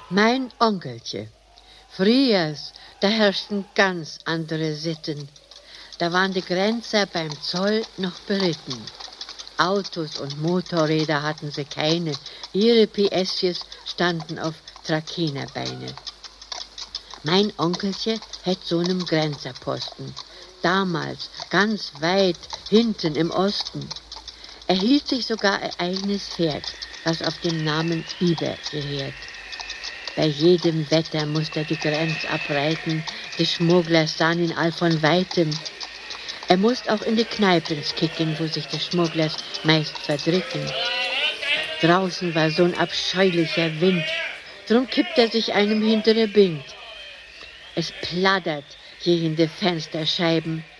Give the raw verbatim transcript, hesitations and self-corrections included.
Mein Onkelchen. Friers, da herrschten ganz andere Sitten. Da waren die Grenzer beim Zoll noch beritten. Autos und Motorräder hatten sie keine. Ihre P S's standen auf Trakinerbeine. Mein Onkelchen hätt so nem Grenzerposten. Damals ganz weit hinten im Osten. Er hielt sich sogar ein eigenes Pferd, was auf den Namen Biber gehört. Bei jedem Wetter musste er die Grenz abreiten, die Schmuggler sahen ihn all von Weitem. Er musste auch in die Kneipens kicken, wo sich die Schmugglers meist verdrücken. Draußen war so ein abscheulicher Wind, drum kippt er sich einem hintere Bind. Es plattert gegen die Fensterscheiben.